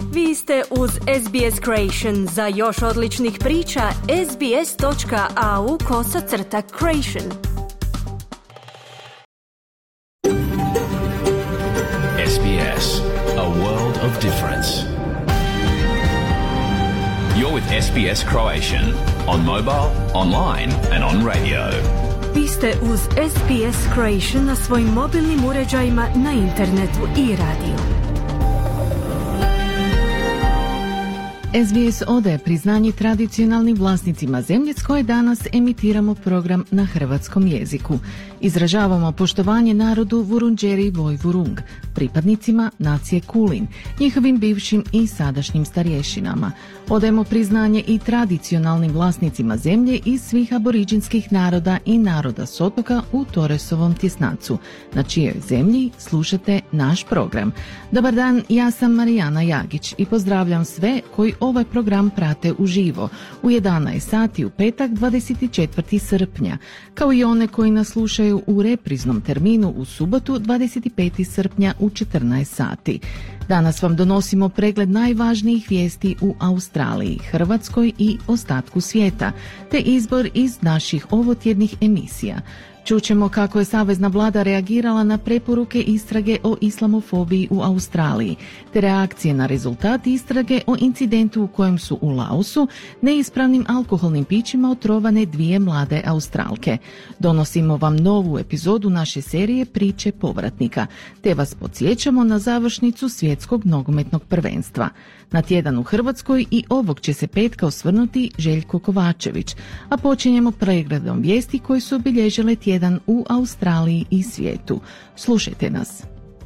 Vi ste uz SBS Creation. Za još odličnih priča, sbs.au/creation. SBS, a world of difference. You're with SBS Croatian on mobile, online and on radio. Vi ste uz SBS Creation na svojim mobilnim uređajima, na internetu i radiju. SBS odaje priznanje tradicionalnim vlasnicima zemlje s koje danas emitiramo program na hrvatskom jeziku. Izražavamo poštovanje narodu Vurundjeri Woi-wurrung, pripadnicima nacije Kulin, njihovim bivšim i sadašnjim starješinama. Odajemo priznanje i tradicionalnim vlasnicima zemlje iz svih aboriđinskih naroda i naroda s otoka u Torresovom tjesnacu, na čijoj zemlji slušate naš program. Dobar dan, ja sam Marijana Jagić i pozdravljam sve koji ovaj program prate uživo u 11 sati u petak 24. srpnja, kao i one koji nas slušaju u repriznom terminu u subotu 25. srpnja u 14 sati. Danas vam donosimo pregled najvažnijih vijesti u Australiji, Hrvatskoj i ostatku svijeta, te izbor iz naših ovotjednih emisija. Čućemo kako je savezna vlada reagirala na preporuke istrage o islamofobiji u Australiji, te reakcije na rezultat istrage o incidentu u kojem su u Laosu neispravnim alkoholnim pićima otrovane 2 mlade Australke. Donosimo vam novu epizodu naše serije Priče povratnika, te vas podsjećamo na završnicu svjetskog nogometnog prvenstva. Na tjedan u Hrvatskoj i ovog će se petka osvrnuti Željko Kovačević, a počinjemo pregledom vijesti koji su obilježile tjedan u Australiji i svijetu. Slušajte nas.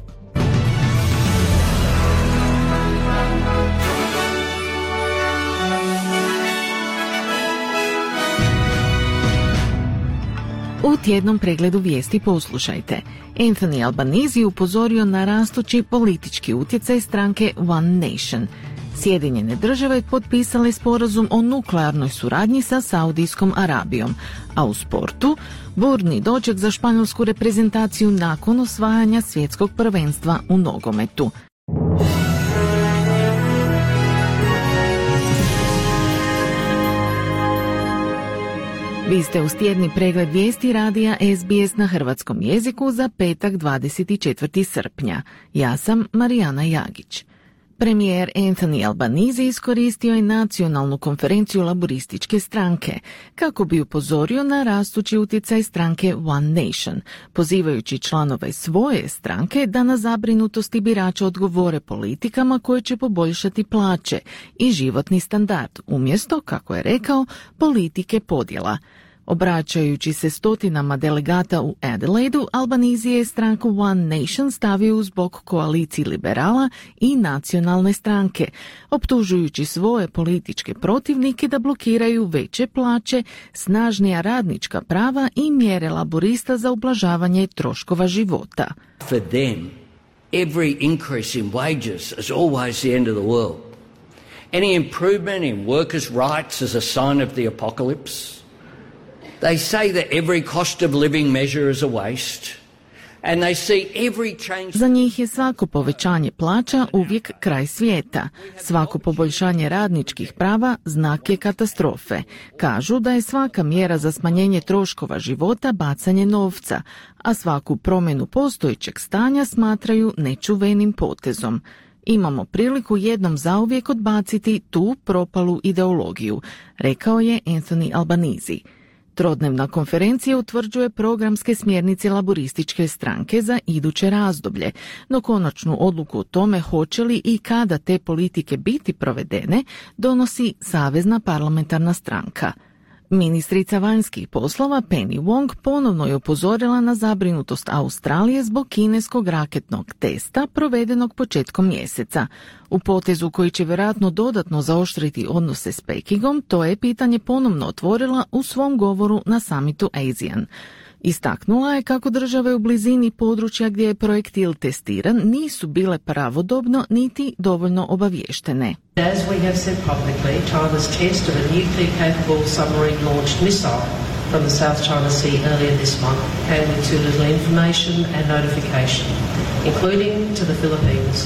U tjednom pregledu vijesti poslušajte. Anthony Albanese upozorio na rastući politički utjecaj stranke One Nation. Sjedinjene države potpisale sporazum o nuklearnoj suradnji sa Saudijskom Arabijom, a u sportu burni doček za španjolsku reprezentaciju nakon osvajanja svjetskog prvenstva u nogometu. Vi ste uz tjedni pregled vijesti radija SBS na hrvatskom jeziku za petak 24. srpnja. Ja sam Marijana Jagić. Premijer Anthony Albanese iskoristio je nacionalnu konferenciju laborističke stranke kako bi upozorio na rastući utjecaj stranke One Nation, pozivajući članove svoje stranke da na zabrinutosti birača odgovore politikama koje će poboljšati plaće i životni standard, umjesto, kako je rekao, politike podjela. Obraćajući se stotinama delegata u Adelaidu, Albanese je stranku One Nation stavio uz bok koaliciji liberala i nacionalne stranke, optužujući svoje političke protivnike da blokiraju veće plaće, snažnija radnička prava i mjere laborista za ublažavanje troškova života. For them, every increase in wages is always the end of the world. Any improvement in workers' rights is a sign of the apocalypse. They say that every cost of living measure is a waste. And they see every change... Za njih je svako povećanje plaća uvijek kraj svijeta. Svako poboljšanje radničkih prava znak je katastrofe. Kažu da je svaka mjera za smanjenje troškova života bacanje novca, a svaku promjenu postojećeg stanja smatraju nečuvenim potezom. Imamo priliku jednom zauvijek odbaciti tu propalu ideologiju, rekao je Anthony Albanese. Trodnevna konferencija utvrđuje programske smjernice laborističke stranke za iduće razdoblje, no konačnu odluku o tome hoće li i kada te politike biti provedene donosi Savezna parlamentarna stranka. Ministrica vanjskih poslova Penny Wong ponovno je upozorila na zabrinutost Australije zbog kineskog raketnog testa provedenog početkom mjeseca. U potezu koji će vjerojatno dodatno zaoštriti odnose s Pekingom, to je pitanje ponovno otvorila u svom govoru na samitu ASEAN. Istaknula je kako države u blizini područja gdje je projektil testiran nisu bile pravodobno niti dovoljno obaviještene. As we have said publicly, China's test of a nuclear-capable submarine-launched missile from the South China Sea earlier this month came with too little information and notification, including to the Philippines,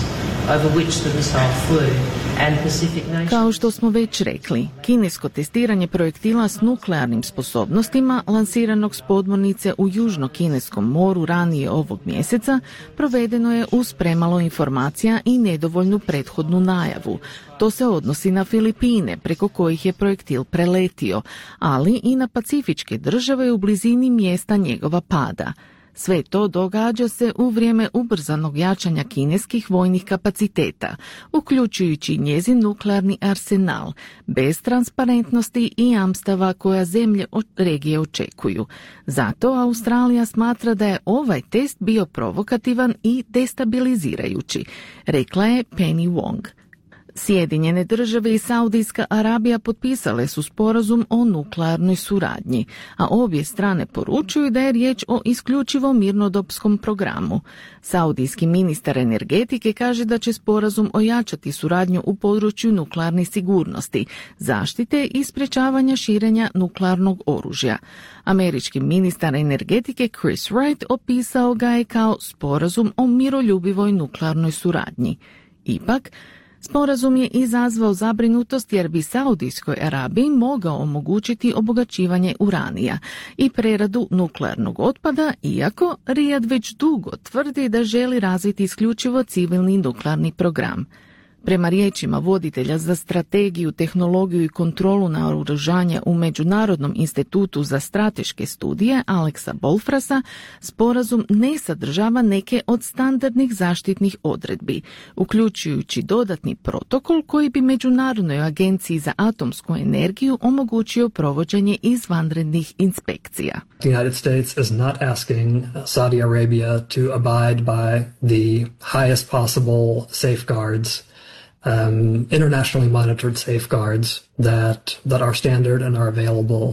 over which the missile flew, and Pacific nations. Kao što smo već rekli, kinesko testiranje projektila s nuklearnim sposobnostima lansiranog s podmornice u Južno-Kineskom moru ranije ovog mjeseca provedeno je uz premalo informacija i nedovoljnu prethodnu najavu. To se odnosi na Filipine, preko kojih je projektil preletio, ali i na pacifičke države u blizini mjesta njegova pada. Sve to događa se u vrijeme ubrzanog jačanja kineskih vojnih kapaciteta, uključujući njezin nuklearni arsenal, bez transparentnosti i jamstava koja zemlje od regije očekuju. Zato Australija smatra da je ovaj test bio provokativan i destabilizirajući, rekla je Penny Wong. Sjedinjene države i Saudijska Arabija potpisale su sporazum o nuklearnoj suradnji, a obje strane poručuju da je riječ o isključivo mirnodopskom programu. Saudijski ministar energetike kaže da će sporazum ojačati suradnju u području nuklearne sigurnosti, zaštite i sprječavanja širenja nuklearnog oružja. Američki ministar energetike Chris Wright opisao ga je kao sporazum o miroljubivoj nuklearnoj suradnji. Ipak, sporazum je izazvao zabrinutost jer bi Saudijskoj Arabiji mogao omogućiti obogaćivanje uranija i preradu nuklearnog otpada, iako Rijad već dugo tvrdi da želi razviti isključivo civilni nuklearni program. Prema riječima voditelja za strategiju, tehnologiju i kontrolu naoružanja u Međunarodnom institutu za strateške studije Alexa Bolfrasa, sporazum ne sadržava neke od standardnih zaštitnih odredbi, uključujući dodatni protokol koji bi Međunarodnoj agenciji za atomsku energiju omogućio provođenje izvanrednih inspekcija. The United States is not asking Saudi Arabia to abide by the highest possible safeguards, internationally monitored safeguards that are standard and are available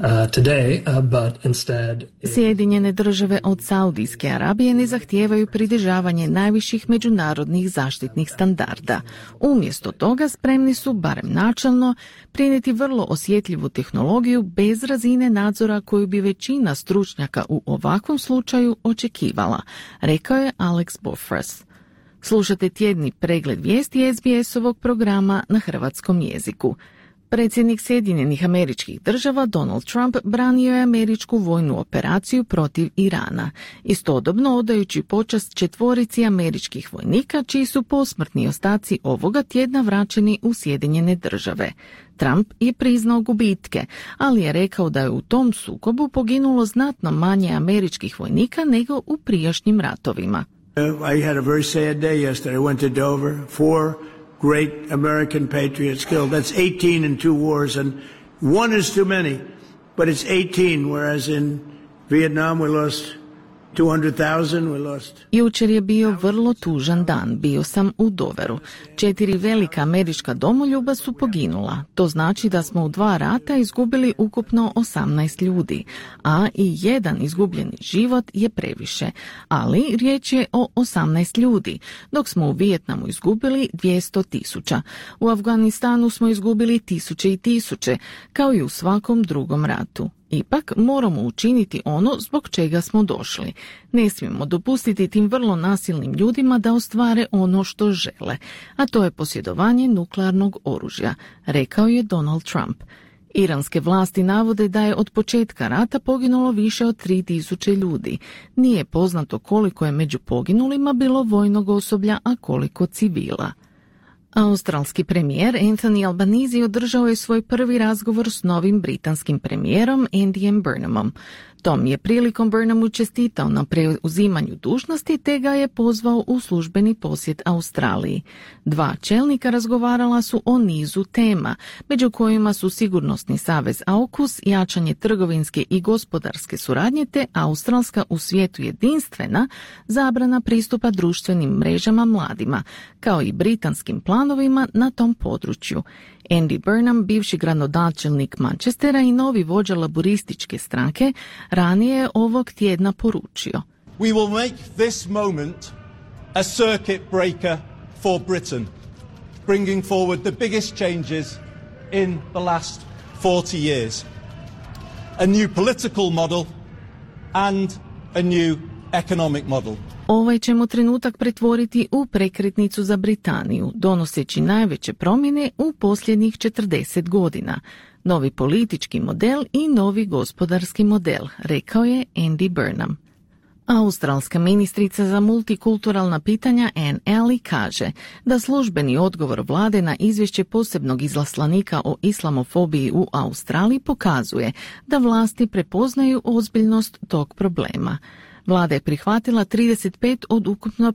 today, but instead... Sjedinjene države od Saudijske Arabije ne zahtijevaju pridržavanje najviših međunarodnih zaštitnih standarda. Umjesto toga spremni su, barem načelno, prenijeti vrlo osjetljivu tehnologiju bez razine nadzora koju bi većina stručnjaka u ovakvom slučaju očekivala, rekao je Alex Bofras. Slušate tjedni pregled vijesti SBS-ovog programa na hrvatskom jeziku. Predsjednik Sjedinjenih Američkih Država Donald Trump branio je američku vojnu operaciju protiv Irana, istodobno odajući počast 4 američkih vojnika čiji su posmrtni ostaci ovoga tjedna vraćeni u Sjedinjene Države. Trump je priznao gubitke, ali je rekao da je u tom sukobu poginulo znatno manje američkih vojnika nego u prijašnjim ratovima. I had a very sad day yesterday. I went to Dover. 4 great American patriots killed. That's 18 in 2 wars, and 1 is too many. But it's 18, whereas in Vietnam we lost 200,000, we lost. Jučer je bio vrlo tužan dan. Bio sam u Doveru. 4 velika američka domoljuba su poginula. To znači da smo u 2 rata izgubili ukupno 18 ljudi, a i 1 izgubljeni život je previše. Ali riječ je o 18 ljudi, dok smo u Vijetnamu izgubili 200,000. U Afganistanu smo izgubili tisuće i tisuće, kao i u svakom drugom ratu. Ipak moramo učiniti ono zbog čega smo došli. Ne smijemo dopustiti tim vrlo nasilnim ljudima da ostvare ono što žele, a to je posjedovanje nuklearnog oružja, rekao je Donald Trump. Iranske vlasti navode da je od početka rata poginulo više od 3.000 ljudi. Nije poznato koliko je među poginulima bilo vojnog osoblja, a koliko civila. Australski premijer Anthony Albanese održao je svoj prvi razgovor s novim britanskim premijerom Andyjem Burnhamom. Tom je prilikom Burnhamu čestitao na preuzimanju dužnosti te ga je pozvao u službeni posjet Australiji. 2 čelnika razgovarala su o nizu tema, među kojima su sigurnosni savez AUKUS, jačanje trgovinske i gospodarske suradnje te australska u svijetu jedinstvena zabrana pristupa društvenim mrežama mladima, kao i britanskim planovima na tom području. Andy Burnham, bivši gradonačelnik Manchestera i novi vođa laborističke stranke, ranije je ovog tjedna poručio: We will make this moment a circuit breaker for Britain, bringing forward the biggest changes in the last 40 years. A new political model and a new economic model. Ovaj ćemo trenutak pretvoriti u prekretnicu za Britaniju, donoseći najveće promjene u posljednjih 40 godina. Novi politički model i novi gospodarski model, rekao je Andy Burnham. Australska ministrica za multikulturalna pitanja Anne Alley kaže da službeni odgovor vlade na izvješće posebnog izaslanika o islamofobiji u Australiji pokazuje da vlasti prepoznaju ozbiljnost tog problema. Vlada je prihvatila 35 od ukupno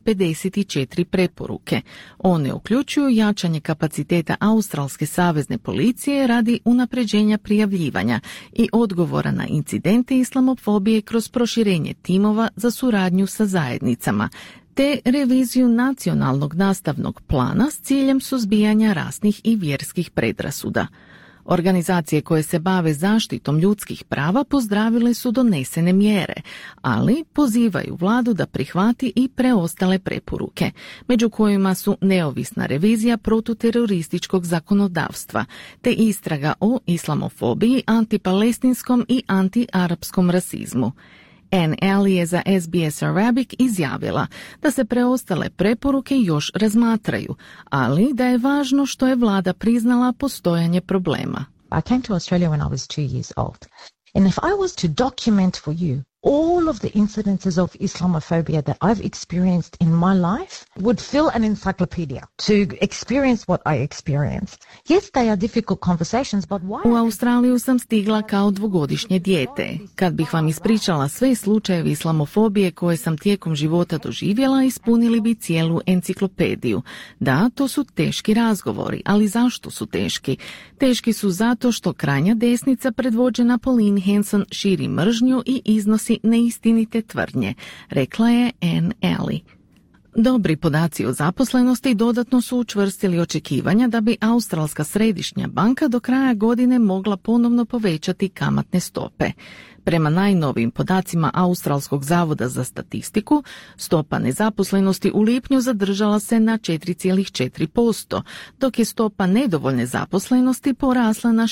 54 preporuke. One uključuju jačanje kapaciteta Australske savezne policije radi unapređenja prijavljivanja i odgovora na incidente islamofobije kroz proširenje timova za suradnju sa zajednicama, te reviziju nacionalnog nastavnog plana s ciljem suzbijanja rasnih i vjerskih predrasuda. Organizacije koje se bave zaštitom ljudskih prava pozdravile su donesene mjere, ali pozivaju vladu da prihvati i preostale preporuke, među kojima su neovisna revizija protuterorističkog zakonodavstva, te istraga o islamofobiji, antipalestinskom i antiarapskom rasizmu. Anne Alley je za SBS Arabic izjavila da se preostale preporuke još razmatraju, ali da je važno što je vlada priznala postojanje problema. I came to Australia when I was 2 years old. And if I was to document for you all of the incidences of Islamophobia that I've experienced in my life would fill an encyclopedia to experience what I experienced. Yes, they are difficult conversations, but why? U Australiju sam stigla kao 2-godišnje dijete. Kad bih vam ispričala sve slučajeve islamofobije koje sam tijekom života doživjela, ispunili bi cijelu enciklopediju. Da, to su teški razgovori, ali zašto su teški? Teški su zato što krajnja desnica predvođena Pauline Hanson širi mržnju i iznosi neistinite tvrdnje, rekla je Anne Alley. Dobri podaci o zaposlenosti dodatno su učvrstili očekivanja da bi Australska središnja banka do kraja godine mogla ponovno povećati kamatne stope. Prema najnovijim podacima Australskog zavoda za statistiku, stopa nezaposlenosti u lipnju zadržala se na 4,4%, dok je stopa nedovoljne zaposlenosti porasla na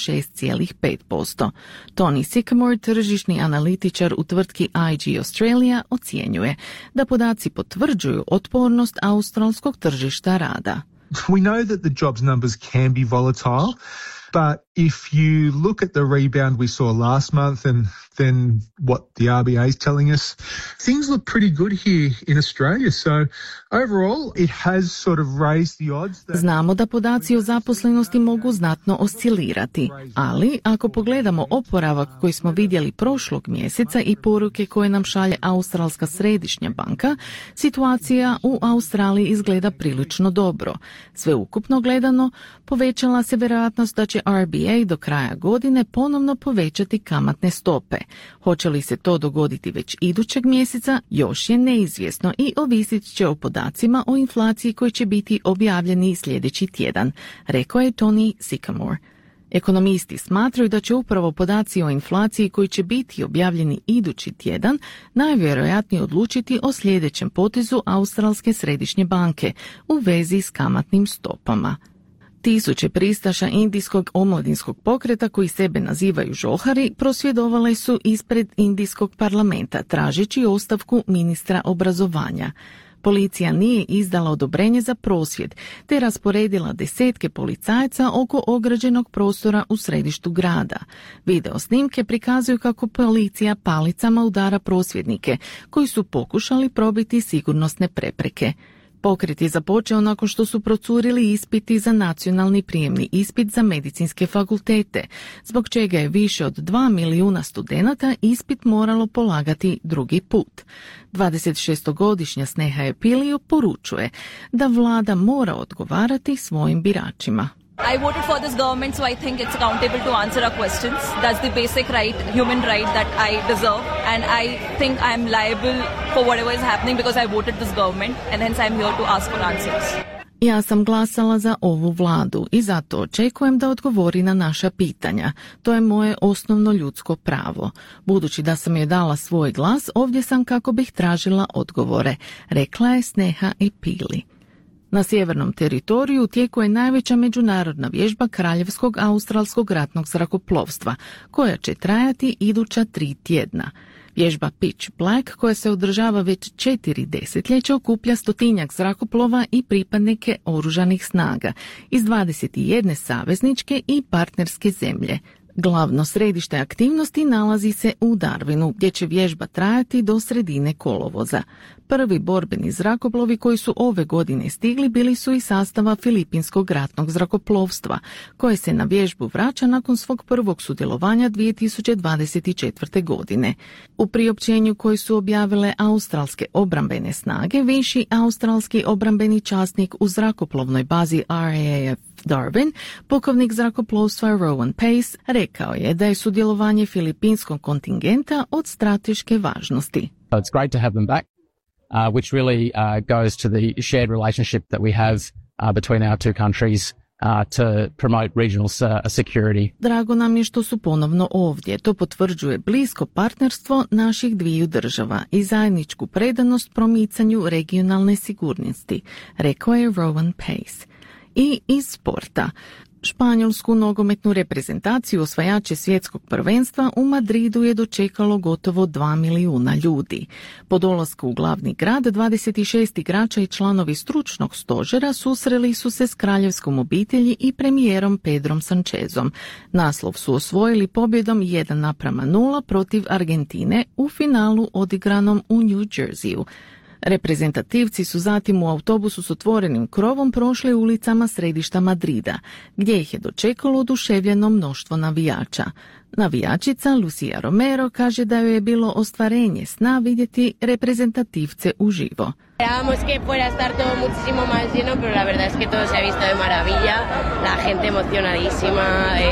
6,5%. Tony Sycamore, tržišni analitičar u tvrtki IG Australia, ocjenjuje da podaci potvrđuju otpornost australskog tržišta rada. We know that the jobs numbers can be volatile, but if you look at the rebound we saw last month and then what the RBA is telling us, things look pretty good here in Australia. So overall it has sort of raised the odds that... Znamo da podaci o zaposlenosti mogu znatno oscilirati, ali ako pogledamo oporavak koji smo vidjeli prošlog mjeseca i poruke koje nam šalje Australska središnja banka, situacija u Australiji izgleda prilično dobro. Sveukupno gledano, povećala se vjerojatnost da će RBA do kraja godine ponovno povećati kamatne stope. Hoće li se to dogoditi već idućeg mjeseca, još je neizvjesno i ovisit će o podacima o inflaciji koji će biti objavljeni sljedeći tjedan, rekao je Tony Sycamore. Ekonomisti smatraju da će upravo podaci o inflaciji koji će biti objavljeni idući tjedan najvjerojatnije odlučiti o sljedećem potezu Australske središnje banke u vezi s kamatnim stopama. Tisuće pristaša indijskog omladinskog pokreta koji sebe nazivaju žohari prosvjedovale su ispred indijskog parlamenta tražeći ostavku ministra obrazovanja. Policija nije izdala odobrenje za prosvjed te rasporedila desetke policajaca oko ograđenog prostora u središtu grada. Video snimke prikazuju kako policija palicama udara prosvjednike koji su pokušali probiti sigurnosne prepreke. Pokret je započeo nakon što su procurili ispiti za nacionalni prijemni ispit za medicinske fakultete, zbog čega je više od 2 milijuna studenata ispit moralo polagati drugi put. 26-godišnja Sneha Pilio poručuje da vlada mora odgovarati svojim biračima. I voted for this government, so I think it's accountable to answer our questions. That's the basic right, human right that I deserve, and I think I'm liable for whatever is happening because I voted this government, and hence I'm here to ask for answers. Ja sam glasala za ovu vladu i zato očekujem da odgovori na naša pitanja. To je moje osnovno ljudsko pravo. Budući da sam joj dala svoj glas, ovdje sam kako bih tražila odgovore, rekla je Sneha Pili. Na sjevernom teritoriju u tijeku je najveća međunarodna vježba Kraljevskog australskog ratnog zrakoplovstva, koja će trajati iduća 3 tjedna. Vježba Pitch Black, koja se održava već 4 desetljeća, okuplja 100-tinjak zrakoplova i pripadnike oružanih snaga iz 21 savezničke i partnerske zemlje. Glavno središte aktivnosti nalazi se u Darwinu, gdje će vježba trajati do sredine kolovoza. Prvi borbeni zrakoplovi koji su ove godine stigli bili su iz sastava Filipinskog ratnog zrakoplovstva, koje se na vježbu vraća nakon svog prvog sudjelovanja 2024. godine. U priopćenju koji su objavile australske obrambene snage, viši australski obrambeni časnik u zrakoplovnoj bazi RAAF Darwin, pukovnik zrakoplovstva Rowan Pace, rekao je da je sudjelovanje filipinskog kontingenta od strateške važnosti. It's great to have them back, which really goes to the shared relationship that we have between our two countries to promote regional security. Drago nam je što su ponovno ovdje. To potvrđuje blisko partnerstvo naših dviju država i zajedničku predanost promicanju regionalne sigurnosti, rekao je Rowan Pace. I iz sporta. Španjolsku nogometnu reprezentaciju osvajače svjetskog prvenstva u Madridu je dočekalo gotovo 2 milijuna ljudi. Po dolasku u glavni grad 26 igrača i članovi stručnog stožera susreli su se s kraljevskom obitelji i premijerom Pedrom Sanchezom. Naslov su osvojili pobjedom 1:0 protiv Argentine u finalu odigranom u New Jerseyu. Reprezentativci su zatim u autobusu s otvorenim krovom prošli ulicama središta Madrida, gdje ih je dočekalo oduševljeno mnoštvo navijača. Navijačica Lucia Romero kaže da joj je bilo ostvarenje sna vidjeti reprezentativce uživo. Esperábamos que fuera a estar todo muchísimo más lleno, pero la verdad es que todo se ha visto de maravilla, la gente emocionadísima,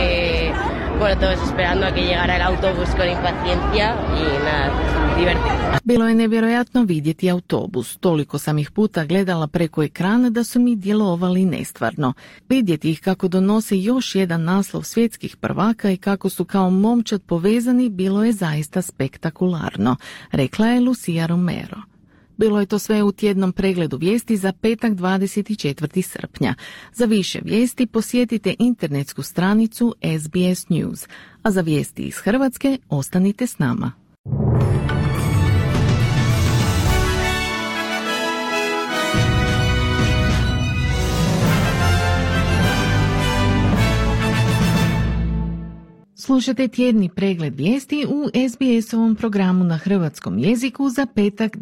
bueno, todos esperando a que llegara el autobús con impaciencia y nada, divertido. Bilo je nevjerojatno vidjeti autobus. Toliko sam ih puta gledala preko ekrana da su mi djelovali nestvarno. Vidjeti ih kako donose još jedan naslov svjetskih prvaka i kako su kao momčad povezani bilo je zaista spektakularno, rekla je Lucia Romero. Bilo je to sve u tjednom pregledu vijesti za petak 24. srpnja. Za više vijesti posjetite internetsku stranicu SBS News, a za vijesti iz Hrvatske ostanite s nama. Slušajte tjedni pregled vijesti u SBS-ovom programu na hrvatskom jeziku za petak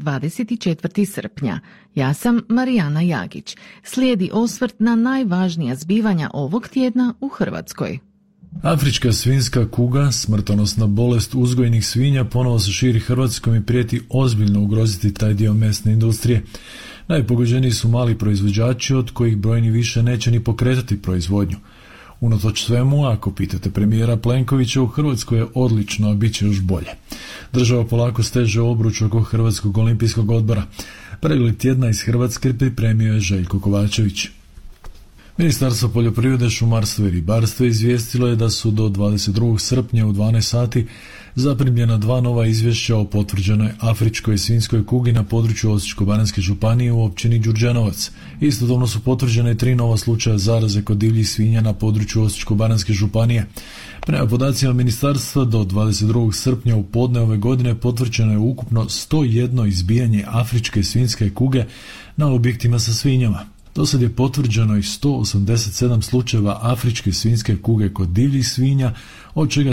24. srpnja. Ja sam Marijana Jagić. Slijedi osvrt na najvažnija zbivanja ovog tjedna u Hrvatskoj. Afrička svinjska kuga, smrtonosna bolest uzgojnih svinja, ponovo se širi Hrvatskom i prijeti ozbiljno ugroziti taj dio mesne industrije. Najpogođeniji su mali proizvođači, od kojih brojni više neće ni pokretati proizvodnju. Unatoč svemu, ako pitate premijera Plenkovića, u Hrvatskoj je odlično, a bit će još bolje. Država polako steže obruč oko Hrvatskog olimpijskog odbora. Pregled tjedna iz Hrvatske pripremio je Željko Kovačević. Ministarstvo poljoprivrede, šumarstva i ribarstva izvijestilo je da su do 22. srpnja u 12 sati zaprimljena 2 nova izvješća o potvrđenoj afričkoj svinjskoj kugi na području Osječko-baranjske županije u općini Đurđenovac. Istodobno su potvrđene 3 nova slučaja zaraze kod divljih svinja na području Osječko-baranjske županije. Prema podacima ministarstva, do 22. srpnja u podne ove godine potvrđeno je ukupno 101 izbijanje afričke svinjske kuge na objektima sa svinjama. Dosad je potvrđeno i 187 slučajeva afričke svinjske kuge kod divljih svinja, od čega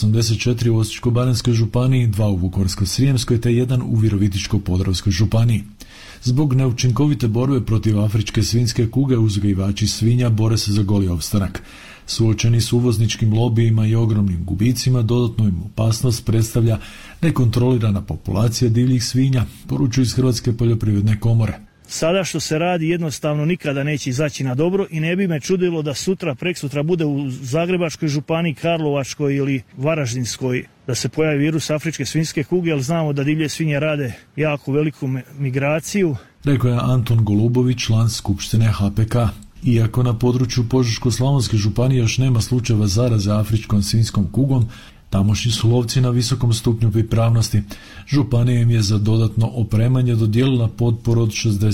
184 u Osječko-baranjskoj županiji, 2 u Vukovarsko-srijemskoj te 1 u Virovitičko-podravskoj županiji. Zbog neučinkovite borbe protiv afričke svinjske kuge, uzgajivači svinja bore se za goli opstanak. Suočeni s uvozničkim lobijima i ogromnim gubicima, dodatnu im opasnost predstavlja nekontrolirana populacija divljih svinja, poručuju iz Hrvatske poljoprivredne komore. Sada što se radi jednostavno nikada neće izaći na dobro i ne bi me čudilo da sutra, preksutra bude u Zagrebačkoj županiji, Karlovačkoj ili Varaždinskoj da se pojavi virus afričke svinjske kuge, jer znamo da divlje svinje rade jako veliku migraciju. Rekao je Anton Golubović, član Skupštine HPK. Iako na području Požeško-slavonske županije još nema slučajeva zaraze afričkom svinjskom kugom, tamošnji su lovci na visokom stupnju pripravnosti. Županija im je za dodatno opremanje dodijelila potporu od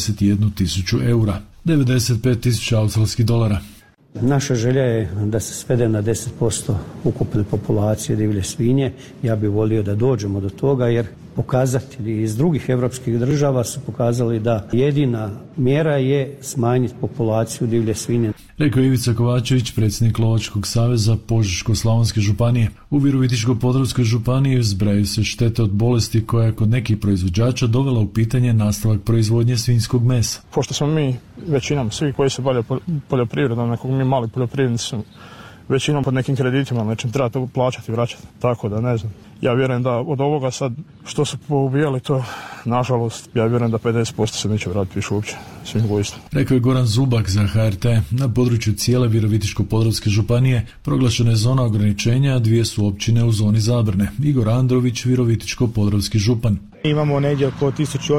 61.000 eura, 95.000 australskih dolara. Naša želja je da se svede na 10% ukupne populacije divlje svinje. Ja bih volio da dođemo do toga, jer pokazatelji iz drugih europskih država su pokazali da jedina mjera je smanjiti populaciju divlje svinje. Rekao Ivica Kovačević, predsjednik Lovačkog saveza Požeško-slavonske županije. U Virovitičko-podravskoj županiji zbrajaju se štete od bolesti koja je kod nekih proizvođača dovela u pitanje nastavak proizvodnje svinjskog mesa. Pošto smo mi većinom svi koji se bavljaju poljoprivredom, nekog mi mali poljoprivrednici su većinom pod nekim kreditima, nečim treba to plaćati i vraćati, tako da ne znam. Ja vjerujem da od ovoga sad što su poubijali to, nažalost, ja vjerujem da 50% se neće vratiti više uopće svinjogojstvo. Rekao je Goran Zubak za HRT. Na području cijele Virovitičko-podravske županije proglašena je zona ograničenja, 2 su općine u zoni zabrane. Igor Andrović, Virovitičko-podravski župan. Imamo negdje oko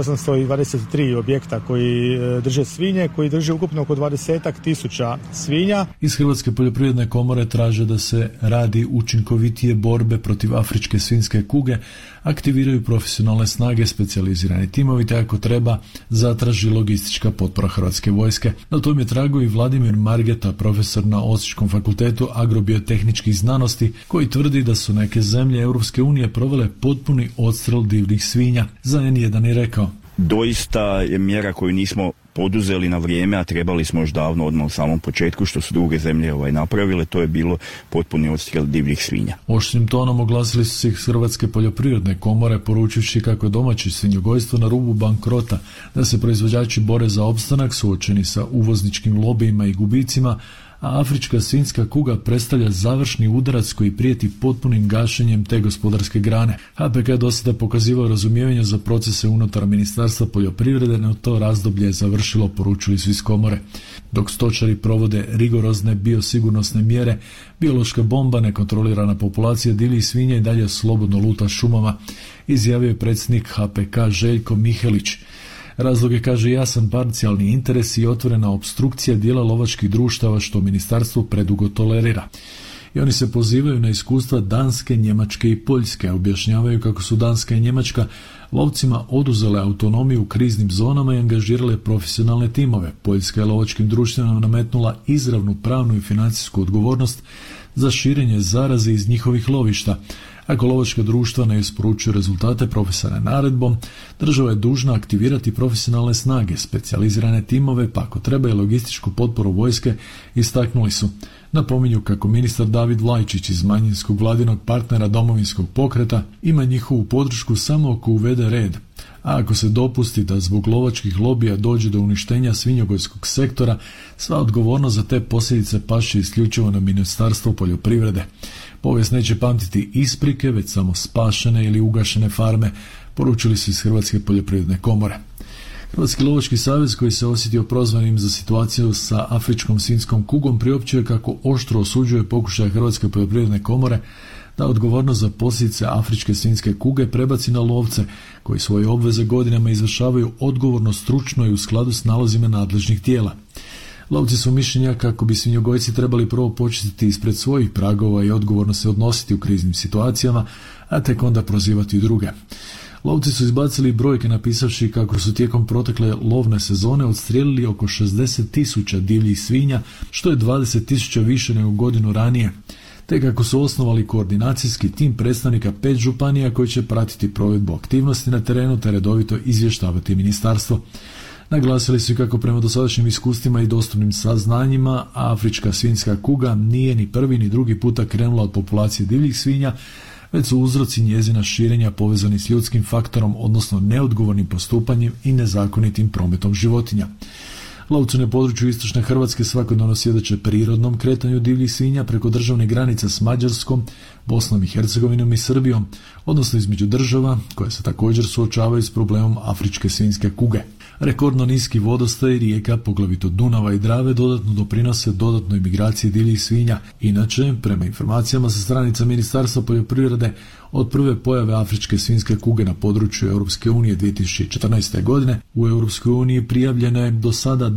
1823 objekta koji drže svinje, koji drže ukupno oko 20.000 svinja. Iz Hrvatske poljoprivredne komore traže da se radi učinkovitije borbe protiv afričke svinjske kuge, aktiviraju profesionalne snage, specijalizirani timovi, te ako treba zatraži logistička potpora Hrvatske vojske. Na tom je tragu i Vladimir Margeta, profesor na Osječkom fakultetu agrobiotehničkih znanosti, koji tvrdi da su neke zemlje Europske unije provele potpuni odstrel divljih svinja. Za N1 je rekao: doista je mjera koju nismo poduzeli na vrijeme, a trebali smo još davno, odmah u samom početku, što su druge zemlje napravile, to je bilo potpuni odstrel divljih svinja. Oštrim tonom oglasili su se iz Hrvatske poljoprivredne komore, poručujući kako je domaće svinjogojstvo na rubu bankrota, da se proizvođači bore za opstanak suočeni sa uvozničkim lobijima i gubicima, a afrička svinjska kuga predstavlja završni udarac koji prijeti potpunim gašenjem te gospodarske grane. HPK je do sada pokazivao razumijevanje za procese unutar Ministarstva poljoprivrede, no to razdoblje je završilo, poručili su iz komore. Dok stočari provode rigorozne biosigurnosne mjere, biološka bomba, nekontrolirana populacija divljih svinja i dalje slobodno luta šumama, izjavio je predsjednik HPK Željko Mihelić. Razlog je, kaže, jasan parcijalni interes i otvorena opstrukcija dijela lovačkih društava što ministarstvo predugo tolerira. I oni se pozivaju na iskustva Danske, Njemačke i Poljske, objašnjavaju kako su Danska i Njemačka lovcima oduzele autonomiju u kriznim zonama i angažirale profesionalne timove. Poljska je lovačkim društvima nametnula izravnu pravnu i financijsku odgovornost za širenje zaraze iz njihovih lovišta. Ako lovačka društva ne isporučuju rezultate propisane naredbom, država je dužna aktivirati profesionalne snage, specijalizirane timove, pa ako treba i logističku potporu vojske, istaknuli su. Napominju kako ministar David Vlajčić iz manjinskog vladinog partnera Domovinskog pokreta ima njihovu podršku samo ako uvede red. A ako se dopusti da zbog lovačkih lobija dođe do uništenja svinjogojskog sektora, sva odgovornost za te posljedice paše isključivo na Ministarstvo poljoprivrede. Povijest neće pamtiti isprike, već samo spašene ili ugašene farme, poručili su iz Hrvatske poljoprivredne komore. Hrvatski lovački savez, koji se osjetio prozvanim za situaciju sa afričkom svinjskom kugom, priopćuje kako oštro osuđuje pokušaj Hrvatske poljoprivredne komore da odgovornost za posljedice afričke svinjske kuge prebaci na lovce, koji svoje obveze godinama izvršavaju odgovorno, stručno i u skladu s nalozima nadležnih tijela. Lovci su mišljenja kako bi svinjogojci trebali prvo počistiti ispred svojih pragova i odgovorno se odnositi u kriznim situacijama, a tek onda prozivati druge. Lovci su izbacili brojke napisavši kako su tijekom protekle lovne sezone odstrijelili oko 60.000 divljih svinja, što je 20.000 više nego godinu ranije, te kako su osnovali koordinacijski tim predstavnika 5 županija koji će pratiti provedbu aktivnosti na terenu te redovito izvještavati ministarstvo. Naglasili su kako prema dosadašnjim iskustvima i dostupnim saznanjima afrička svinjska kuga nije ni prvi ni drugi puta krenula od populacije divljih svinja, već su uzroci njezina širenja povezani s ljudskim faktorom, odnosno neodgovornim postupanjem i nezakonitim prometom životinja. Lovci na području istočne Hrvatske svakodnevno svjedoče prirodnom kretanju divljih svinja preko državnih granica s Mađarskom, Bosnom i Hercegovinom i Srbijom, odnosno između država koje se također suočavaju s problemom afričke svinjske kuge. Rekordno niski vodostaj rijeka, poglavito Dunava i Drave, dodatno doprinose dodatnoj migraciji divljih svinja. Inače, prema informacijama sa stranica Ministarstva poljoprivrede, od prve pojave afričke svinjske kuge na području Europske unije 2014. godine, u Europskoj uniji prijavljeno je do sada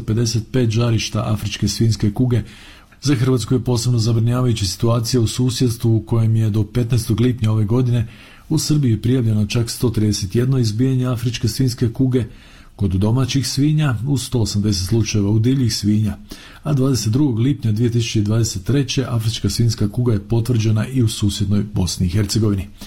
255 žarišta afričke svinjske kuge. Za Hrvatsku je posebno zabrinjavajuća situacija u susjedstvu u kojem je do 15. lipnja ove godine u Srbiji prijavljeno čak 131 izbijanje afričke svinjske kuge, kod domaćih svinja u 180 slučajeva u divljih svinja, a 22. lipnja 2023. afrička svinjska kuga je potvrđena i u susjednoj Bosni i Hercegovini.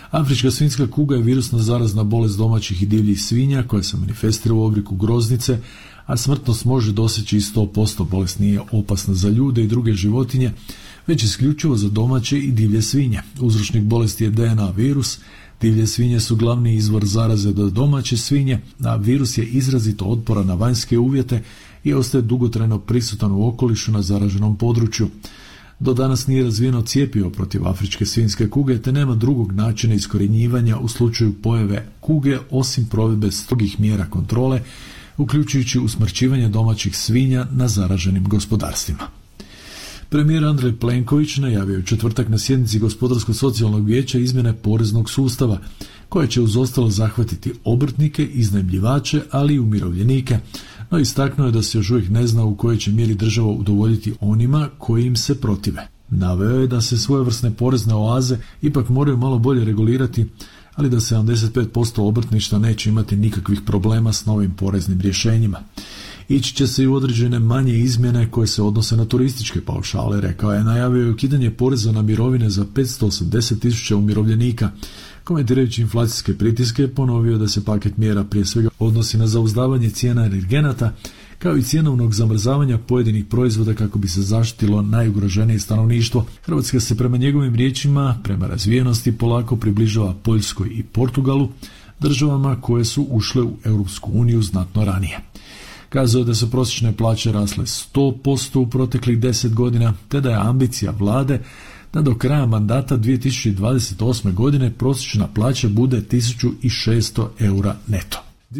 Afrička svinjska kuga je virusna zarazna bolest domaćih i divljih svinja koja se manifestira u obliku groznice, a smrtnost može doseći i 100%. Bolest nije opasna za ljude i druge životinje, već isključivo za domaće i divlje svinje. Uzročnik bolesti je DNA virus. Divlje svinje su glavni izvor zaraze do domaće svinje, a virus je izrazito otporan na vanjske uvjete i ostaje dugotrajno prisutan u okolišu na zaraženom području. Do danas nije razvijeno cjepivo protiv afričke svinjske kuge, te nema drugog načina iskorjenjivanja u slučaju pojave kuge osim provedbe strogih mjera kontrole, uključujući usmrćivanje domaćih svinja na zaraženim gospodarstvima. Premijer Andrej Plenković najavio je u četvrtak na sjednici Gospodarsko-socijalnog vijeća izmjene poreznog sustava, koje će uz ostalo zahvatiti obrtnike, iznajmljivače, ali i umirovljenike, no istaknuo je da se još uvijek ne zna u kojoj će mjeri država udovoljiti onima koji im se protive. Naveo je da se svojevrsne porezne oaze ipak moraju malo bolje regulirati, ali da 75% obrtništva neće imati nikakvih problema s novim poreznim rješenjima. Ići će se i u određene manje izmjene koje se odnose na turističke paušale, rekao je. Najavio je ukidanje poreza na mirovine za 580.000 umirovljenika. Komentirajući inflacijske pritiske, ponovio da se paket mjera prije svega odnosi na zauzdavanje cijena energenata, kao i cjenovnog zamrzavanja pojedinih proizvoda kako bi se zaštitilo najugroženije stanovništvo. Hrvatska se prema njegovim riječima, prema razvijenosti, polako približava Poljskoj i Portugalu, državama koje su ušle u Europsku uniju znatno ranije. Kazao je da su prosječne plaće rasle 100% u proteklih 10 godina, te da je ambicija vlade da do kraja mandata 2028. godine prosječna plaća bude 1.600 eura neto.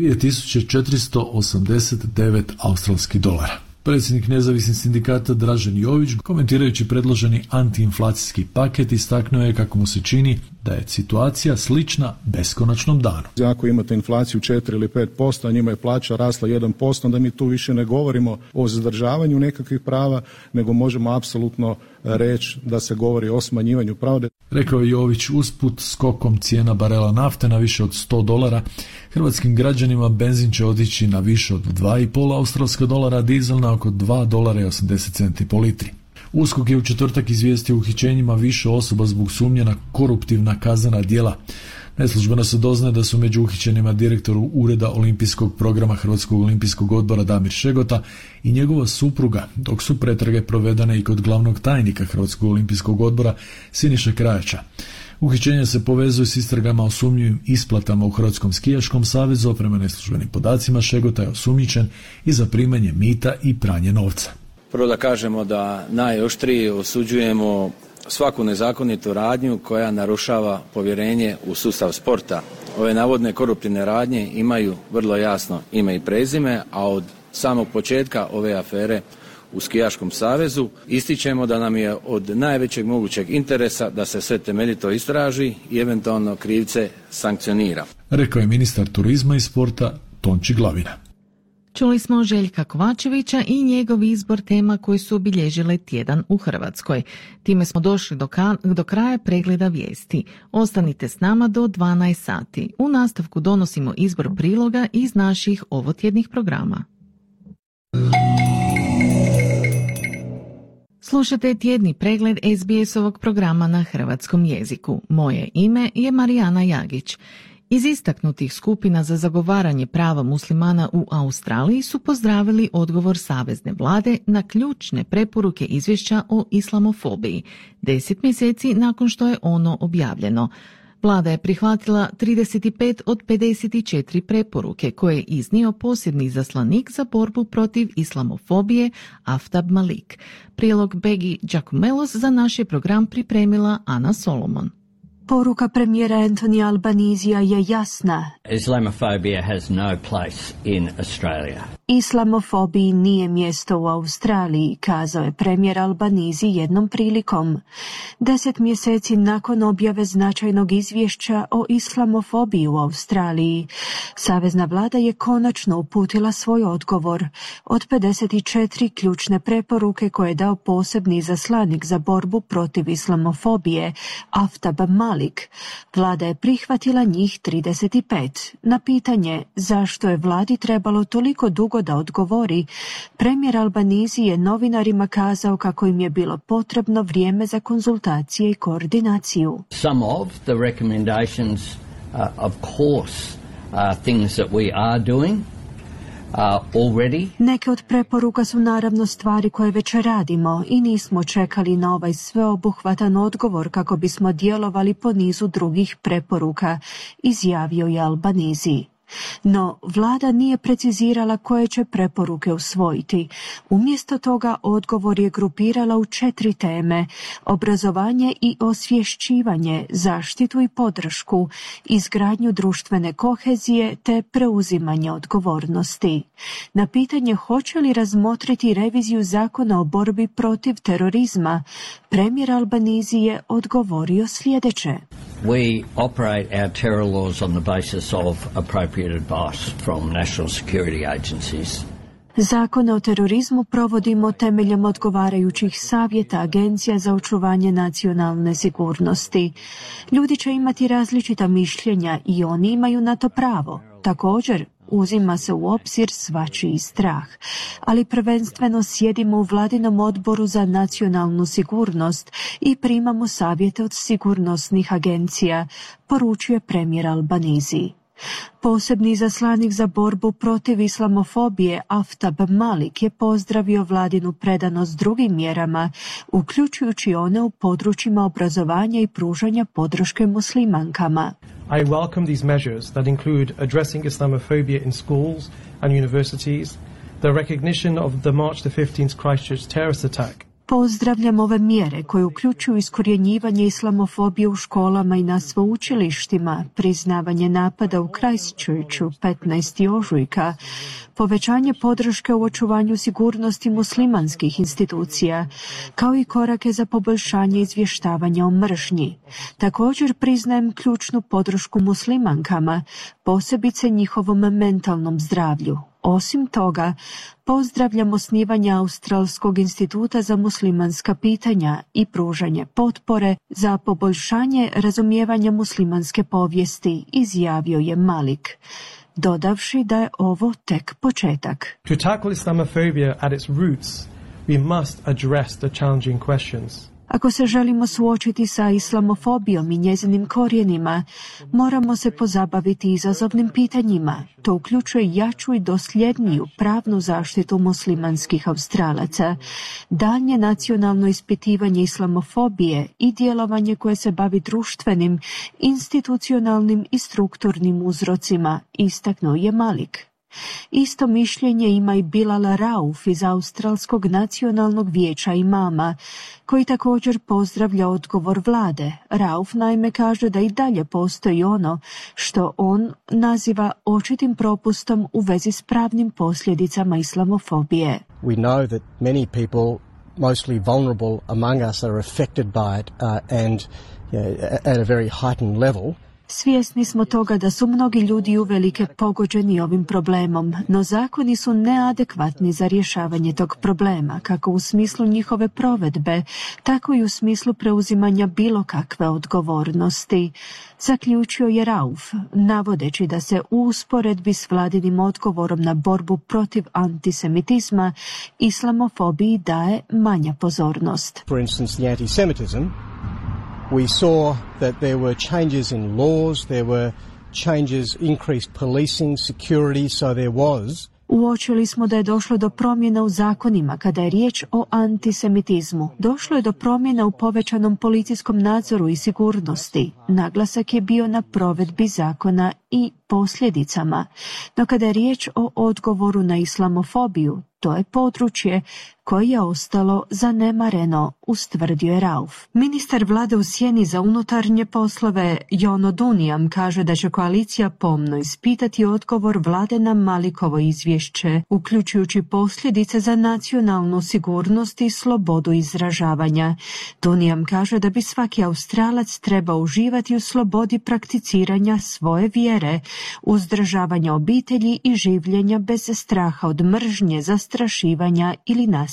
2.489 australskih dolara. Predsjednik nezavisnih sindikata Dražen Jović, komentirajući predloženi antiinflacijski paket, istaknuo je kako mu se čini da je situacija slična beskonačnom danu. Ako imate inflaciju 4 ili 5%, a njima je plaća rasla 1%, onda mi tu više ne govorimo o zadržavanju nekakvih prava, nego možemo apsolutno reći da se govori o smanjivanju prava. Rekao je Jović, usput skokom cijena barela nafte na više od $100, hrvatskim građanima benzin će otići na više od 2,5 australska dolara, dizel na oko $2,80 po litri. USKOK je u četvrtak izvijestio o uhićenjima više osoba zbog sumnje na koruptivna kaznena djela. Neslužbeno se doznaje da su među uhićenima direktoru Ureda olimpijskog programa Hrvatskog olimpijskog odbora Damir Šegota i njegova supruga, dok su pretrage provedene i kod glavnog tajnika Hrvatskog olimpijskog odbora Siniše Krajača. Uhićenja se povezuju s istragama o sumnjivim isplatama u Hrvatskom skijaškom savezu. Prema neslužbenim podacima, Šegota je osumnjičen i za primanje mita i pranje novca. Prvo da kažemo da najoštrije osuđujemo svaku nezakonitu radnju koja narušava povjerenje u sustav sporta. Ove navodne koruptivne radnje imaju vrlo jasno ime i prezime, a od samog početka ove afere u Skijaškom savezu ističemo da nam je od najvećeg mogućeg interesa da se sve temeljito istraži i eventualno krivce sankcionira. Rekao je ministar turizma i sporta Tonči Glavina. Čuli smo Željka Kovačevića i njegov izbor tema koji su obilježile tjedan u Hrvatskoj. Time smo došli do kraja pregleda vijesti. Ostanite s nama do 12 sati. U nastavku donosimo izbor priloga iz naših ovotjednih programa. Slušate tjedni pregled SBS-ovog programa na hrvatskom jeziku. Moje ime je Marijana Jagić. Iz istaknutih skupina za zagovaranje prava muslimana u Australiji su pozdravili odgovor savezne vlade na ključne preporuke izvješća o islamofobiji, 10 mjeseci nakon što je ono objavljeno. Vlada je prihvatila 35 od 54 preporuke koje je iznio posebni izaslanik za borbu protiv islamofobije Aftab Malik. Prilog Begi Giacomelos za naš je program pripremila Ana Solomon. Poruka premijera Anthony Albanizija je jasna. Islamophobia has no place in Australia. Islamofobiji nije mjesto u Australiji, kazao je premijer Albanizi jednom prilikom. 10 mjeseci nakon objave značajnog izvješća o islamofobiji u Australiji, savezna vlada je konačno uputila svoj odgovor. Od 54 ključne preporuke koje je dao posebni izaslanik za borbu protiv islamofobije, Aftab Malik, Malik. Vlada je prihvatila njih 35. Na pitanje zašto je vladi trebalo toliko dugo da odgovori, premijer Albanizi je novinarima kazao kako im je bilo potrebno vrijeme za konzultacije i koordinaciju. Some of the recommendations, of course, are things that we are doing. Neke od preporuka su naravno stvari koje već radimo i nismo čekali na ovaj sveobuhvatan odgovor kako bismo djelovali po nizu drugih preporuka, izjavio je Albanizi. No, vlada nije precizirala koje će preporuke usvojiti. Umjesto toga odgovor je grupirala u 4 teme: obrazovanje i osvješćivanje, zaštitu i podršku, izgradnju društvene kohezije te preuzimanje odgovornosti. Na pitanje hoće li razmotriti reviziju zakona o borbi protiv terorizma, premijer Albanizi je odgovorio sljedeće. We operate our terror laws on the basis of appropriate advice from national security agencies. Zakone o terorizmu provodimo temeljem odgovarajućih savjeta agencija za očuvanje nacionalne sigurnosti. Ljudi će imati različita mišljenja i oni imaju na to pravo. Također, uzima se u obzir svačiji strah, ali prvenstveno sjedimo u vladinom odboru za nacionalnu sigurnost i primamo savjete od sigurnosnih agencija, poručuje premijer Albanizi. Posebni izaslanik za borbu protiv islamofobije Aftab Malik je pozdravio vladinu predanost drugim mjerama, uključujući one u područjima obrazovanja i pružanja podrške muslimankama. I welcome these measures that include addressing Islamophobia in schools and universities, the recognition of the March the 15th Christchurch terrorist attack. Pozdravljam ove mjere koje uključuju iskorjenjivanje islamofobije u školama i na sveučilištima, priznavanje napada u Christchurchu 15. ožujka, povećanje podrške u očuvanju sigurnosti muslimanskih institucija, kao i korake za poboljšanje izvještavanja o mržnji. Također priznajem ključnu podršku muslimankama, posebice njihovom mentalnom zdravlju. Osim toga, pozdravljam osnivanje Australskog instituta za muslimanska pitanja i pružanje potpore za poboljšanje razumijevanja muslimanske povijesti, izjavio je Malik, dodavši da je ovo tek početak. To tackle Islamophobia at its roots, we must address the challenging questions. Ako se želimo suočiti sa islamofobijom i njezinim korijenima, moramo se pozabaviti izazovnim pitanjima. To uključuje jaču i dosljedniju pravnu zaštitu muslimanskih Australaca, daljnje nacionalno ispitivanje islamofobije i djelovanje koje se bavi društvenim, institucionalnim i strukturnim uzrocima, istaknuo je Malik. Isto mišljenje ima i Bilal Rauf iz Australskog nacionalnog vijeća imama, koji također pozdravlja odgovor vlade. Rauf naime kaže da i dalje postoji ono što on naziva očitim propustom u vezi s pravnim posljedicama islamofobije. We know that many people, mostly vulnerable among us, are affected by it and at a very heightened level. Svjesni smo toga da su mnogi ljudi uvelike pogođeni ovim problemom, no zakoni su neadekvatni za rješavanje tog problema, kako u smislu njihove provedbe, tako i u smislu preuzimanja bilo kakve odgovornosti, zaključio je Rauf, navodeći da se u usporedbi s vladinim odgovorom na borbu protiv antisemitizma islamofobiji daje manja pozornost. For instance, the anti-Semitism. We saw that there were changes in laws, there were changes, increased policing, security, so there was. Uočili smo da je došlo do promjena u zakonima kada je riječ o antisemitizmu. Došlo je do promjena u povećanom policijskom nadzoru i sigurnosti. Naglasak je bio na provedbi zakona i posljedicama. No kada je riječ o odgovoru na islamofobiju, to je područje koje je ostalo zanemareno, ustvrdio je Rauf. Ministar vlade u sjeni za unutarnje poslove Jono Dunijam kaže da će koalicija pomno ispitati odgovor vlade na Malikovo izvješće, uključujući posljedice za nacionalnu sigurnost i slobodu izražavanja. Dunijam kaže da bi svaki Australac trebao uživati u slobodi prakticiranja svoje vjere, uzdržavanja obitelji i življenja bez straha od mržnje, zastrašivanja ili nasilja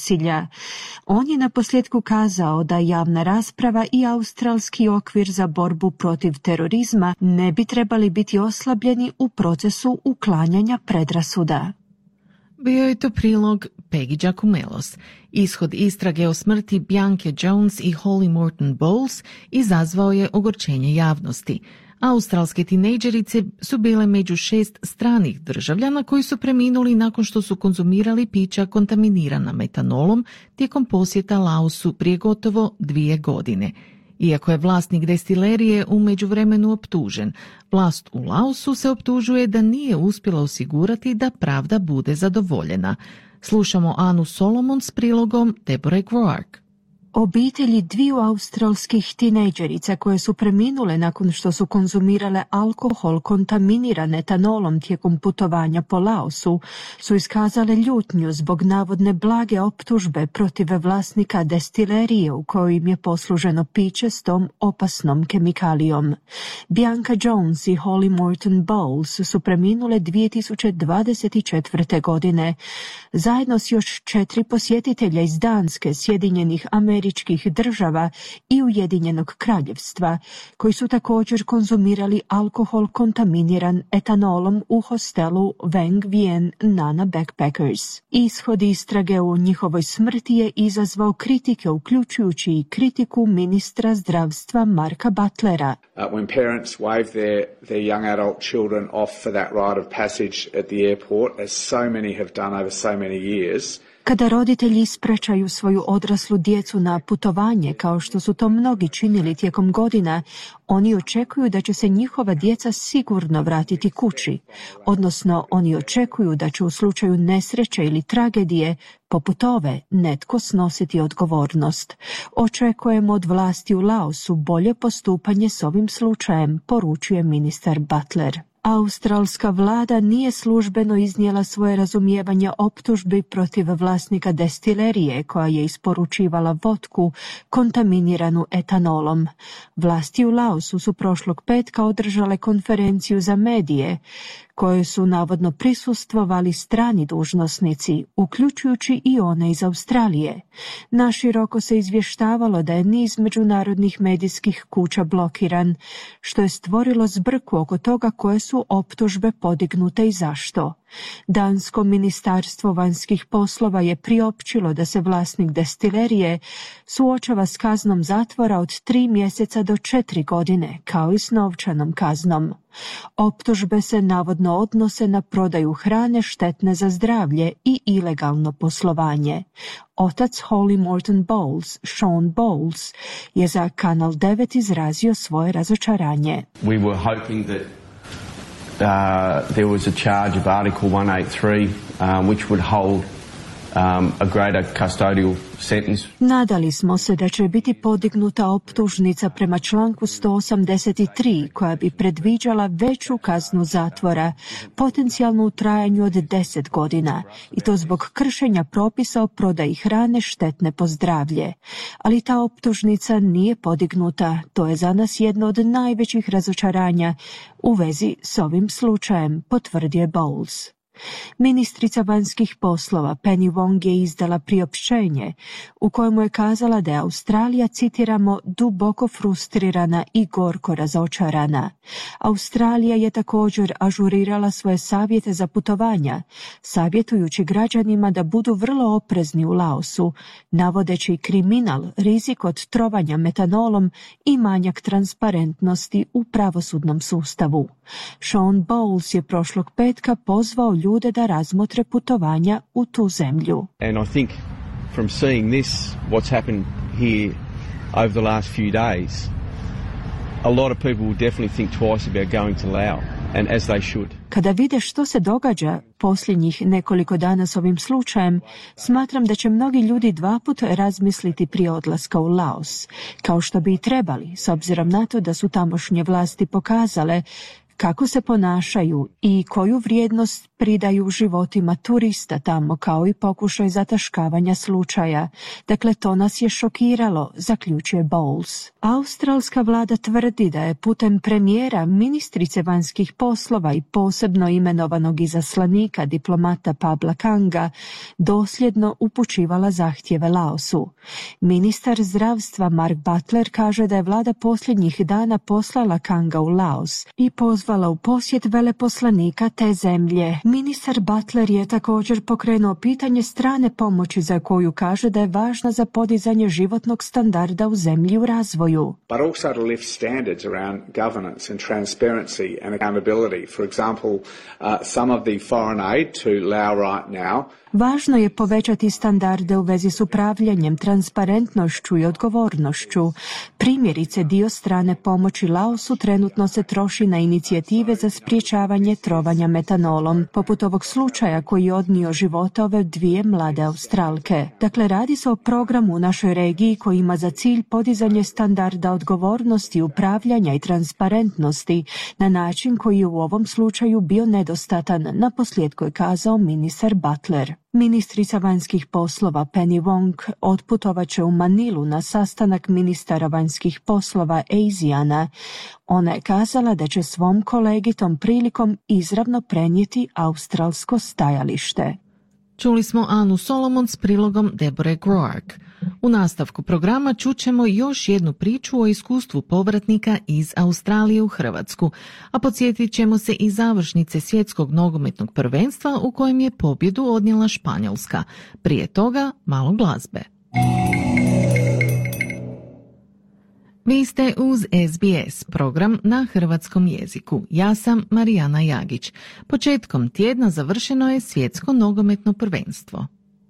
nasilja. On je naposljetku kazao da javna rasprava i australski okvir za borbu protiv terorizma ne bi trebali biti oslabljeni u procesu uklanjanja predrasuda. Bio je to prilog Peggy Giacomellos. Ishod istrage o smrti Bianke Jones i Holly Morton Bowles izazvao je ogorčenje javnosti. Australske tinejdžerice su bile među 6 stranih državljana koji su preminuli nakon što su konzumirali pića kontaminirana metanolom tijekom posjeta Laosu prije gotovo 2 godine. Iako je vlasnik destilerije u međuvremenu optužen, vlast u Laosu se optužuje da nije uspjela osigurati da pravda bude zadovoljena. Slušamo Anu Solomon s prilogom Deborah Groark. Obitelji 2 australskih tinejdžerica koje su preminule nakon što su konzumirale alkohol kontaminiran etanolom tijekom putovanja po Laosu su iskazale ljutnju zbog navodne blage optužbe protiv vlasnika destilerije u kojoj im je posluženo piće s tom opasnom kemikalijom. Bianca Jones i Holly Morton Bowles su preminule 2024. godine zajedno s još 4 posjetitelja iz Danske, Sjedinjenih Američkih Država i Ujedinjenog Kraljevstva, koji su također konzumirali alkohol kontaminiran etanolom u hostelu Vang Vieng Nana Backpackers. Ishod istrage o njihovoj smrti je izazvao kritike, uključujući i kritiku ministra zdravstva Marka Butlera. When parents wave their young adult children off for that rite of passage at the airport, as so many have done over so many years, Kada roditelji ispraćaju svoju odraslu djecu na putovanje, kao što su to mnogi činili tijekom godina, oni očekuju da će se njihova djeca sigurno vratiti kući, odnosno oni očekuju da će u slučaju nesreće ili tragedije, poput ove, netko snositi odgovornost. Očekujemo od vlasti u Laosu bolje postupanje s ovim slučajem, poručuje ministar Butler. Australska vlada nije službeno iznijela svoje razumijevanje optužbi protiv vlasnika destilerije koja je isporučivala vodku kontaminiranu etanolom. Vlasti u Laosu su prošlog petka održale konferenciju za medije koje su navodno prisustvovali strani dužnosnici, uključujući i one iz Australije. Naširoko se izvještavalo da je niz međunarodnih medijskih kuća blokiran, što je stvorilo zbrku oko toga koje su optužbe podignute i zašto. Dansko ministarstvo vanjskih poslova je priopćilo da se vlasnik destilerije suočava s kaznom zatvora od 3 mjeseca do 4 godine, kao i s novčanom kaznom. Optužbe se navodno odnose na prodaju hrane štetne za zdravlje i ilegalno poslovanje. Otac Holly Morton Bowles, Sean Bowles, je za Kanal 9 izrazio svoje razočaranje. We were hoping that there was a charge of Article 183 which would hold a greater custodial sentence. Nadali smo se da će biti podignuta optužnica prema članku 183 koja bi predviđala veću kaznu zatvora, potencijalno u trajanju od 10 godina, i to zbog kršenja propisa o prodaji hrane štetne po zdravlje. Ali ta optužnica nije podignuta, to je za nas jedno od najvećih razočaranja u vezi s ovim slučajem, potvrdio Bowles. Ministrica vanjskih poslova Penny Wong je izdala priopćenje u kojemu je kazala da je Australija, citiramo, duboko frustrirana i gorko razočarana. Australija je također ažurirala svoje savjete za putovanja, savjetujući građanima da budu vrlo oprezni u Laosu, navodeći kriminal, rizik od trovanja metanolom i manjak transparentnosti u pravosudnom sustavu. Sean Bowles je prošlog petka pozvao ljude da razmotre putovanja u tu zemlju. And I think from seeing this, what's happened here over the last few days, a lot of people will definitely think twice about going to Laos, and as they should. Kada vide što se događa posljednjih nekoliko dana s ovim slučajem, smatram da će mnogi ljudi 2 puta razmisliti prije odlaska u Laos, kao što bi i trebali, s obzirom na to da su tamošnje vlasti pokazale kako se ponašaju i koju vrijednost pridaju životima turista tamo, kao i pokušaj zataškavanja slučaja. Dakle, to nas je šokiralo, zaključuje Bowles. Australska vlada tvrdi da je putem premijera, ministrice vanjskih poslova i posebno imenovanog izaslanika diplomata Pabla Kanga dosljedno upućivala zahtjeve Laosu. Ministar zdravstva Mark Butler kaže da je vlada posljednjih dana poslala Kanga u Laos i pozvala u posjet veleposlanika te zemlje. Ministar Butler je također pokrenuo pitanje strane pomoći za koju kaže da je važna za podizanje životnog standarda u zemlji u razvoju. But also to lift standards around governance and transparency and accountability. For example, some of the foreign aid to Laos right now. Važno je povećati standarde u vezi s upravljanjem, transparentnošću i odgovornošću. Primjerice, dio strane pomoći Laosu trenutno se troši na inicijative za sprječavanje trovanja metanolom, poput ovog slučaja koji je odnio života ove dvije mlade Australke. Dakle, radi se o programu u našoj regiji koji ima za cilj podizanje standarda odgovornosti, upravljanja i transparentnosti na način koji je u ovom slučaju bio nedostatan, naposljetku je kazao ministar Butler. Ministrica vanjskih poslova Penny Wong otputovat će u Manilu na sastanak ministara vanjskih poslova ASEAN-a. Ona je kazala da će svom kolegi tom prilikom izravno prenijeti australsko stajalište. Čuli smo Anu Solomon s prilogom Deborah Groark. U nastavku programa čućemo još jednu priču o iskustvu povratnika iz Australije u Hrvatsku, a podsjetit ćemo se i završnice svjetskog nogometnog prvenstva u kojem je pobjedu odnijela Španjolska. Prije toga malo glazbe. Vi ste uz SBS, program na hrvatskom jeziku. Ja sam Marijana Jagić. Početkom tjedna završeno je svjetsko nogometno prvenstvo.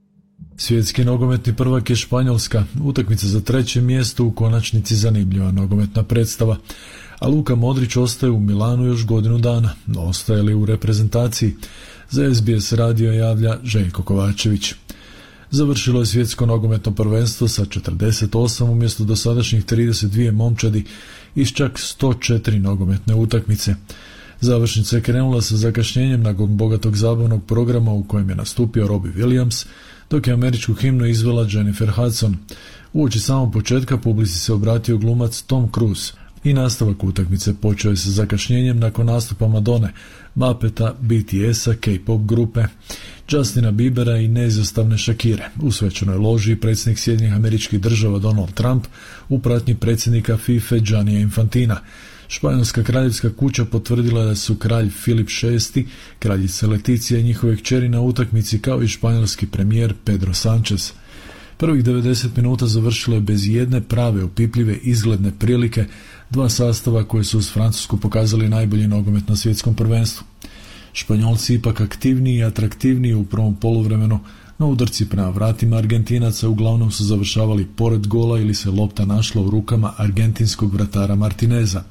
Svjetski nogometni prvak je Španjolska, utakmica za 3. mjesto, u konačnici zanimljiva nogometna predstava, a Luka Modrić ostaje u Milanu još godinu dana, no ostaje li u reprezentaciji? Za SBS radio javlja Željko Kovačević. Završilo je svjetsko nogometno prvenstvo sa 48 umjesto dosadašnjih 32 momčadi iz čak 104 nogometne utakmice. Završnica je krenula sa zakašnjenjem nakon bogatog zabavnog programa u kojem je nastupio Robbie Williams, dok je američku himnu izvela Jennifer Hudson. Uoči samog početka publici se obratio glumac Tom Cruise i nastavak utakmice počeo je sa zakašnjenjem nakon nastupa Madone, Muppeta, BTS-a, K-pop grupe, Justina Biebera i neizostavne Shakire. U svečanoj loži predsjednik Sjedinjenih Američkih Država Donald Trump u pratnji predsjednika FIFA Giannija Infantina. Španjolska kraljevska kuća potvrdila da su kralj Filip VI, kraljica Leticija i njihove kćeri na utakmici, kao i španjolski premijer Pedro Sanchez. Prvih 90 minuta završilo je bez jedne prave, opipljive, izgledne prilike, dva sastava koje su uz Francusku pokazali najbolji nogomet na svjetskom prvenstvu. Španjolci ipak aktivniji i atraktivniji u prvom poluvremenu, no udarci prema vratima Argentinaca uglavnom su završavali pored gola ili se lopta našla u rukama argentinskog vratara Martineza.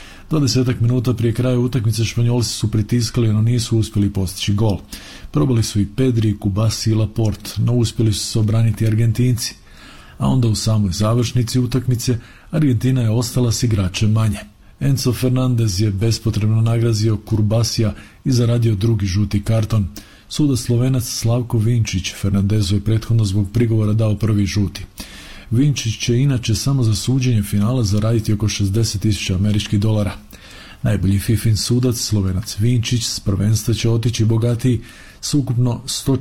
20 minuta prije kraja utakmice Španjolci su pritiskali, no nisu uspjeli postići gol. Probali su i Pedri, Kubasi i Laporte, no uspjeli su se obraniti Argentinci. A onda u samoj završnici utakmice Argentina je ostala s igračem manje. Enzo Fernandez je bespotrebno nagrazio Kurbasija i zaradio drugi žuti karton. Sudac Slovenac Slavko Vinčić Fernandezu je prethodno zbog prigovora dao prvi žuti. Vinčić će inače samo za suđenje finala zaraditi oko $60,000 američkih. Najbolji FIFIN sudac Slovenac Vinčić s prvenstva će otići bogatiji s ukupno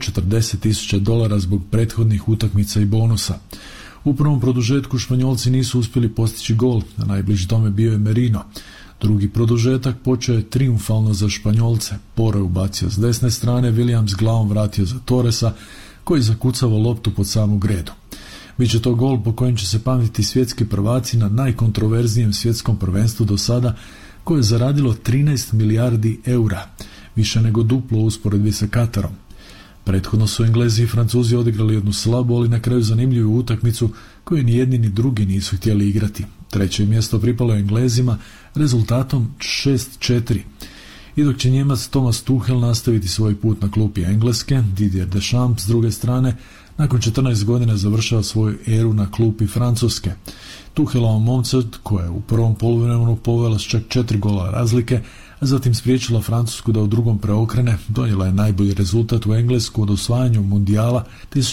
$140,000 zbog prethodnih utakmica i bonusa. U prvom produžetku Španjolci nisu uspjeli postići gol, a najbliži tome bio je Merino. Drugi produžetak počeo je triumfalno za Španjolce. Poro je ubacio s desne strane, Williams glavom vratio za Torresa, koji zakucava loptu pod samu gredu. Biće to gol po kojem će se pamtiti svjetski prvaci na najkontroverznijem svjetskom prvenstvu do sada, koje je zaradilo 13 milijardi eura, više nego duplo u usporedbi sa Katarom. Prethodno su Englezi i Francuzi odigrali jednu slabu, ali na kraju zanimljivu utakmicu koju ni jedni ni drugi nisu htjeli igrati. Treće mjesto pripalo je Englezima rezultatom 6-4. I dok će Njemac Thomas Tuchel nastaviti svoj put na klupi Engleske, Didier Deschamps s druge strane nakon 14 godina završava svoju eru na klupi Francuske. Tuchelova momčad, koja je u prvom poluvremenu povela s čak 4 gola razlike, a zatim spriječila Francusku da u drugom preokrene, donijela je najbolji rezultat u Englesku od osvajanju mundijala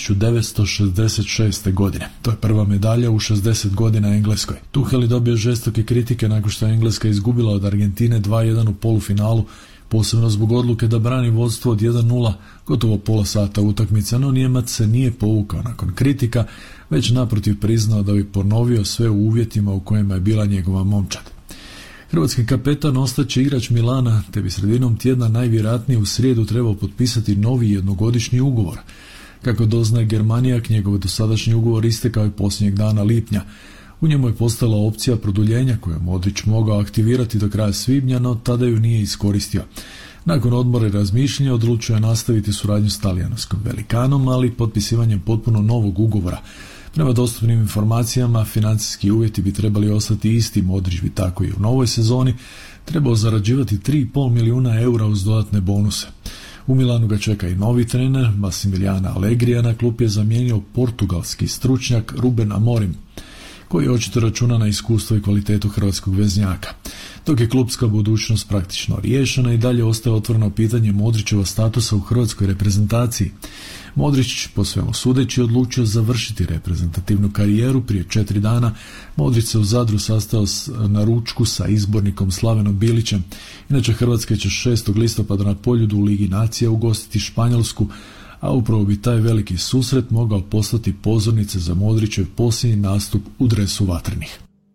1966. godine. To je prva medalja u 60 godina Engleskoj. Tuchel je dobio žestoke kritike nakon što je Engleska izgubila od Argentine 2-1 u polufinalu, posebno zbog odluke da brani vodstvo od 1-0 gotovo pola sata utakmice, no Nijemac se nije povukao nakon kritika, već naprotiv priznao da bi ponovio sve u uvjetima u kojima je bila njegova momčad. Hrvatski kapetan ostaće igrač Milana, te bi sredinom tjedna najvjerojatnije u srijedu trebao potpisati novi jednogodišnji ugovor. Kako doznaje Germanijak, njegov dosadašnji ugovor istekao je posljednjeg dana lipnja. U njemu je postala opcija produljenja koju je Modrić mogao aktivirati do kraja svibnja, no tada ju nije iskoristio. Nakon odmora i razmišljanja odlučio je nastaviti suradnju s talijanskom velikanom, ali potpisivanjem potpuno novog ugovora. Prema dostupnim informacijama, financijski uvjeti bi trebali ostati isti. Modrić bi tako i u novoj sezoni trebao zarađivati 3,5 milijuna eura uz dodatne bonuse. U Milanu ga čeka i novi trener, Massimiliano Allegri, na klub je zamijenio portugalski stručnjak Ruben Amorim, koji očito računa na iskustvo i kvalitetu hrvatskog veznjaka. Dok je klubska budućnost praktično riješena, i dalje ostaje otvoreno pitanje Modrićeva statusa u hrvatskoj reprezentaciji. Modrić, po svemu sudeći, odlučio završiti reprezentativnu karijeru. Prije 4 dana Modrić se u Zadru sastao na ručku sa izbornikom Slavenom Bilićem. Inače, Hrvatska će 6. listopada na Poljudu u Ligi nacija ugostiti Španjolsku, a upravo bi taj veliki susret mogao postati pozornice za Modrićev posljednji nastup u dresu vatrenih.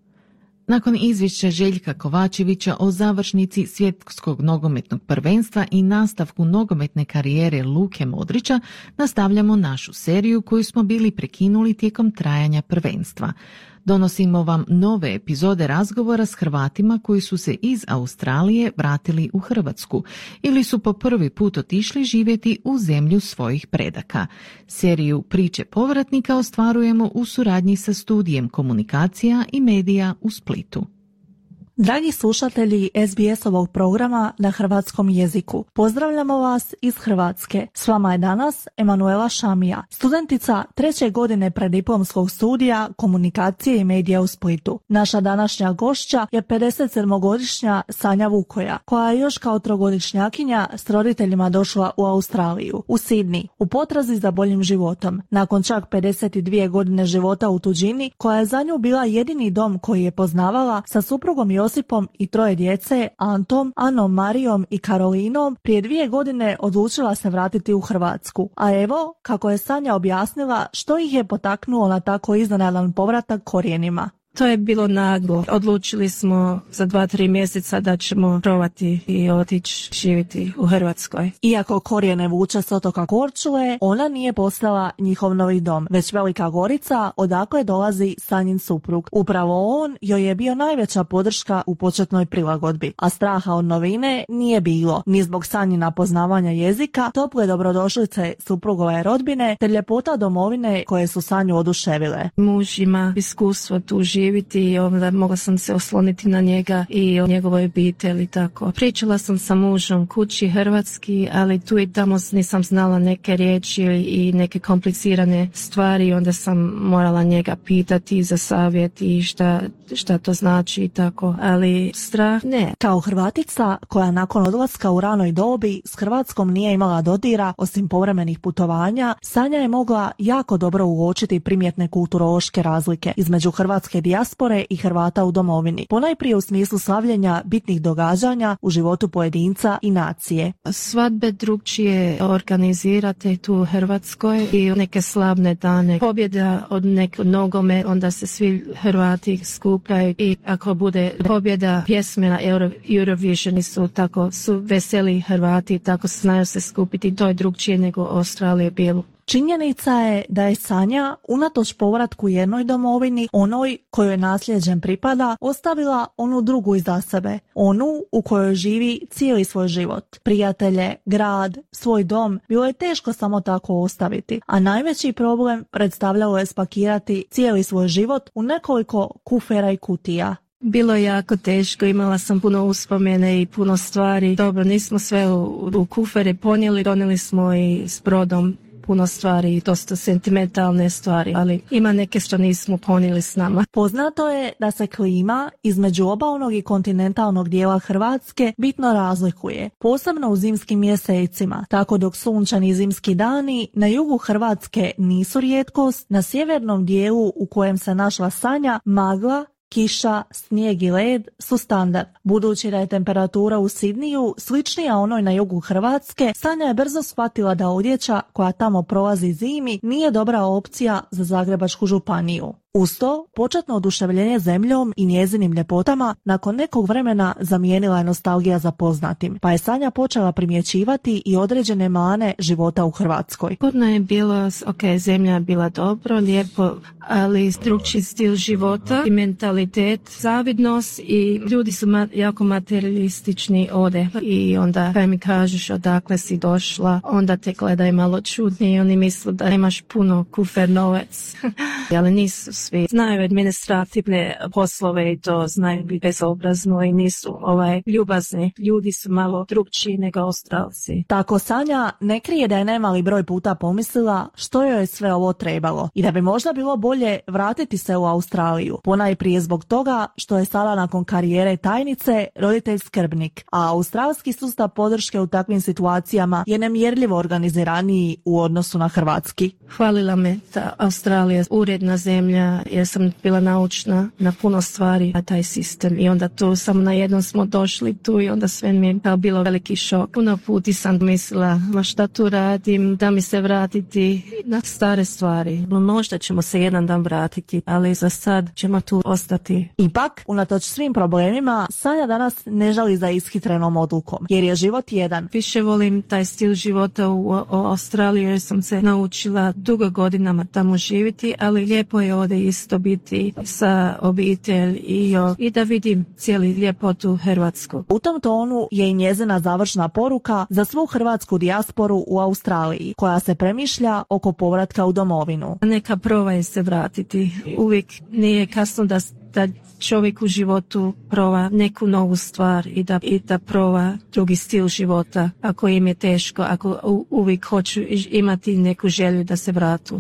Nakon izvješća Željka Kovačevića o završnici svjetskog nogometnog prvenstva i nastavku nogometne karijere Luke Modrića, nastavljamo našu seriju koju smo bili prekinuli tijekom trajanja prvenstva. Donosimo vam nove epizode razgovora s Hrvatima koji su se iz Australije vratili u Hrvatsku ili su po prvi put otišli živjeti u zemlju svojih predaka. Seriju Priče povratnika ostvarujemo u suradnji sa studijem komunikacija i medija u Splitu. Dragi slušatelji SBS-ovog programa na hrvatskom jeziku, pozdravljamo vas iz Hrvatske. S vama je danas Emanuela Šamija, studentica 3. godine prediplomskog studija komunikacije i medija u Splitu. Naša današnja gošća je 57-godišnja Sanja Vukoja, koja je još kao 3-godišnjakinja s roditeljima došla u Australiju, u Sidney, u potrazi za boljim životom. Nakon čak 52 godine života u tuđini, koja je za nju bila jedini dom koji je poznavala, sa suprugom Josipom i 3 djece, Antom, Anom, Marijom i Karolinom, prije 2 godine odlučila se vratiti u Hrvatsku. A evo, kako je Sanja objasnila, što ih je potaknulo na tako iznenadan povratak korijenima. To je bilo naglo. Odlučili smo za 2-3 mjeseca da ćemo probati i otići živjeti u Hrvatskoj. Iako korijene vuče s otoka Korčule, ona nije postala njihov novi dom, već Velika Gorica, odakle dolazi Sanjin suprug. Upravo on joj je bio najveća podrška u početnoj prilagodbi, a straha od novine nije bilo, ni zbog Sanjina poznavanja jezika, tople dobrodošlice suprugove rodbine, te ljepota domovine koje su Sanju oduševile. Muž ima iskustvo tu živjeti i onda mogla sam se osloniti na njega i o njegovoj obitelji. Tako. Pričala sam sa mužom kući hrvatski, ali tu i tamo nisam znala neke riječi i neke komplicirane stvari, onda sam morala njega pitati za savjet i šta to znači i tako, ali strah ne. Kao Hrvatica koja nakon odlaska u ranoj dobi s Hrvatskom nije imala dodira osim povremenih putovanja, Sanja je mogla jako dobro uočiti primjetne kulturološke razlike između hrvatske dijaspore i Hrvata u domovini, ponajprije u smislu slavljenja bitnih događanja u životu pojedinca i nacije. Svadbe drugčije organizirate tu u Hrvatskoj i neke slavne dane. Pobjeda od nekog nogome, onda se svi Hrvati skupljaju i ako bude pobjeda pjesme na Eurovisioni su veseli Hrvati, tako znaju se skupiti. To je drugčije nego Australije bilo. Činjenica je da je Sanja, unatoč povratku jednoj domovini, onoj kojoj nasljeđem pripada, ostavila onu drugu iza sebe, onu u kojoj živi cijeli svoj život. Prijatelje, grad, svoj dom bilo je teško samo tako ostaviti, a najveći problem predstavljalo je spakirati cijeli svoj život u nekoliko kufera i kutija. Bilo je jako teško, imala sam puno uspomene i puno stvari. Dobro, nismo sve u kufere ponijeli, donijeli smo i s brodom puno stvari, dosta sentimentalne stvari, ali ima neke što nismo ponijeli s nama. Poznato je da se klima između obalnog i kontinentalnog dijela Hrvatske bitno razlikuje, posebno u zimskim mjesecima, tako dok sunčani zimski dani na jugu Hrvatske nisu rijetkost, na sjevernom dijelu u kojem se našla Sanja, magla, kiša, snijeg i led su standard. Budući da je temperatura u Sidniju sličnija onoj na jugu Hrvatske, Sanja je brzo shvatila da odjeća koja tamo prolazi zimi nije dobra opcija za Zagrebačku županiju. Uz to, početno oduševljenje zemljom i njezinim ljepotama nakon nekog vremena zamijenila je nostalgija za poznatim, pa je Sanja počela primjećivati i određene mane života u Hrvatskoj. Kodno je bilo, zemlja je bila dobro, lijepo, ali drugčiji stil života i mentalitet, zavidnost i ljudi su jako materialistični ovdje. I onda kaj mi kažeš odakle si došla, onda te gledaju malo čudnije i oni misle da imaš puno kufer novac. Ali nisu svi. Znaju administrativne poslove i to znaju biti bezobrazno i nisu ljubazni. Ljudi su malo drugčiji nego Australci. Tako Sanja ne krije da je nemali broj puta pomislila što joj je sve ovo trebalo i da bi možda bilo bolje vratiti se u Australiju. Ponajprije zbog toga što je sada nakon karijere tajnice roditelj skrbnik, a australski sustav podrške u takvim situacijama je nemjerljivo organiziraniji u odnosu na hrvatski. Hvalila me ta Australija, uredna zemlja, jer sam bila naučna na puno stvari na taj sistem i onda tu samo na jednom smo došli tu i onda sve mi je bilo veliki šok. Puno puti sam mislila, ma šta tu radim, da mi se vratiti na stare stvari. Možda ćemo se jedan dan vratiti, ali za sad ćemo tu ostati. Ipak, unatoč svim problemima, Sanja danas ne žali za ishitrenom odlukom, jer je život jedan. Više volim taj stil života u Australiji jer sam se naučila dugo godinama tamo živjeti, ali lijepo je ovdje isto biti sa obitelj i da vidim cijeli ljepotu Hrvatsku. U tom tonu je i njezina završna poruka za svu hrvatsku dijasporu u Australiji, koja se premišlja oko povratka u domovinu. Neka proba se vratiti. Uvijek nije kasno da čovjek u životu prova neku novu stvar i da prova drugi stil života. Ako im je teško, ako uvijek hoću imati neku želju da se vratu.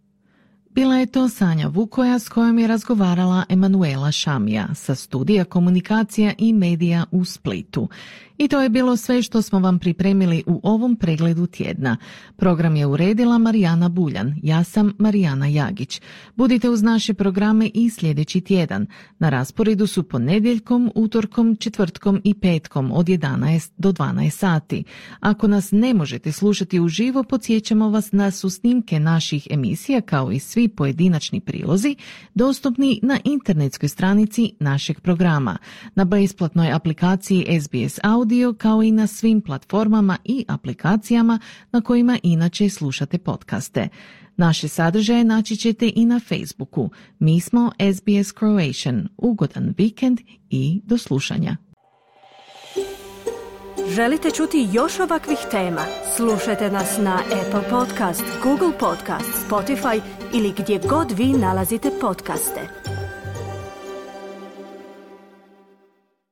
Bila je to Sanja Vukoja s kojom je razgovarala Emanuela Šamija sa studija komunikacija i medija u Splitu. I to je bilo sve što smo vam pripremili u ovom pregledu tjedna. Program je uredila Marijana Buljan, ja sam Marijana Jagić. Budite uz naše programe i sljedeći tjedan. Na rasporedu su ponedjeljkom, utorkom, četvrtkom i petkom od 11 do 12 sati. Ako nas ne možete slušati uživo, podsjećamo vas da su snimke naših emisija kao i svi pojedinačni prilozi dostupni na internetskoj stranici našeg programa, na besplatnoj aplikaciji SBS Audio kao i na svim platformama i aplikacijama na kojima inače slušate podcaste. Naše sadržaje naći ćete i na Facebooku. Mi smo SBS Croatian. Ugodan vikend i do slušanja. Želite čuti još ovakvih tema? Slušajte nas na Apple Podcast, Google Podcast, Spotify ili gdje god vi nalazite podcaste.